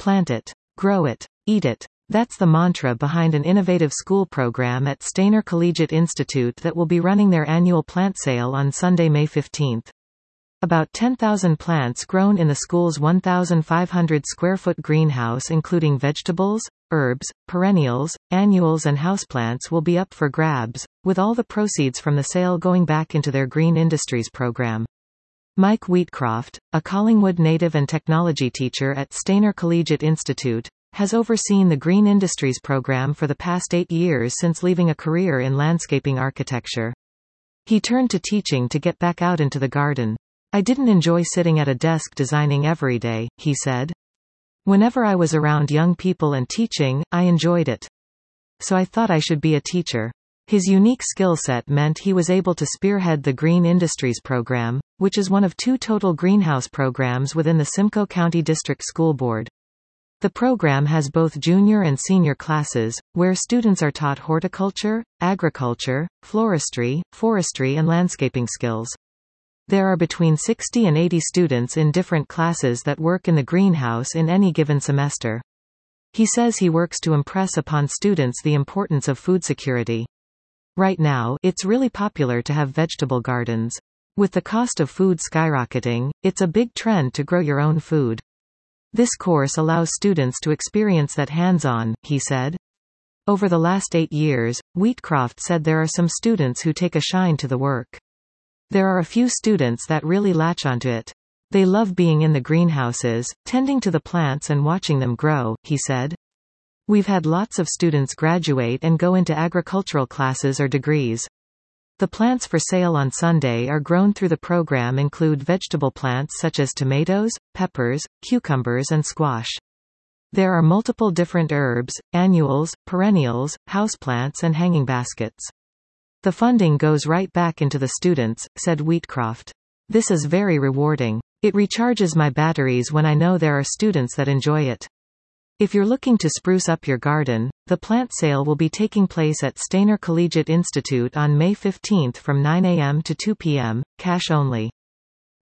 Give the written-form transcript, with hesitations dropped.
Plant it. Grow it. Eat it. That's the mantra behind an innovative school program at Stainer Collegiate Institute that will be running their annual plant sale on Sunday, May 15. About 10,000 plants grown in the school's 1,500 square foot greenhouse, including vegetables, herbs, perennials, annuals and houseplants, will be up for grabs, with all the proceeds from the sale going back into their Green Industries program. Mike Wheatcroft, a Collingwood native and technology teacher at Stainer Collegiate Institute, has overseen the Green Industries program for the past 8 years since leaving a career in landscaping architecture. He turned to teaching to get back out into the garden. "I didn't enjoy sitting at a desk designing every day," he said. "Whenever I was around young people and teaching, I enjoyed it. So I thought I should be a teacher." His unique skill set meant he was able to spearhead the Green Industries program, which is one of 2 total greenhouse programs within the Simcoe County District School Board. The program has both junior and senior classes, where students are taught horticulture, agriculture, floristry, forestry and landscaping skills. There are between 60 and 80 students in different classes that work in the greenhouse in any given semester. He says he works to impress upon students the importance of food security. Right now, it's really popular to have vegetable gardens. With the cost of food skyrocketing, it's a big trend to grow your own food. This course allows students to experience that hands-on, he said. Over the last 8 years, Wheatcroft said there are some students who take a shine to the work. There are a few students that really latch onto it. They love being in the greenhouses, tending to the plants and watching them grow, he said. We've had lots of students graduate and go into agricultural classes or degrees. The plants for sale on Sunday are grown through the program include vegetable plants such as tomatoes, peppers, cucumbers and squash. There are multiple different herbs, annuals, perennials, houseplants and hanging baskets. The funding goes right back into the students, said Wheatcroft. This is very rewarding. It recharges my batteries when I know there are students that enjoy it. If you're looking to spruce up your garden, the plant sale will be taking place at Stainer Collegiate Institute on May 15 from 9 a.m. to 2 p.m., cash only.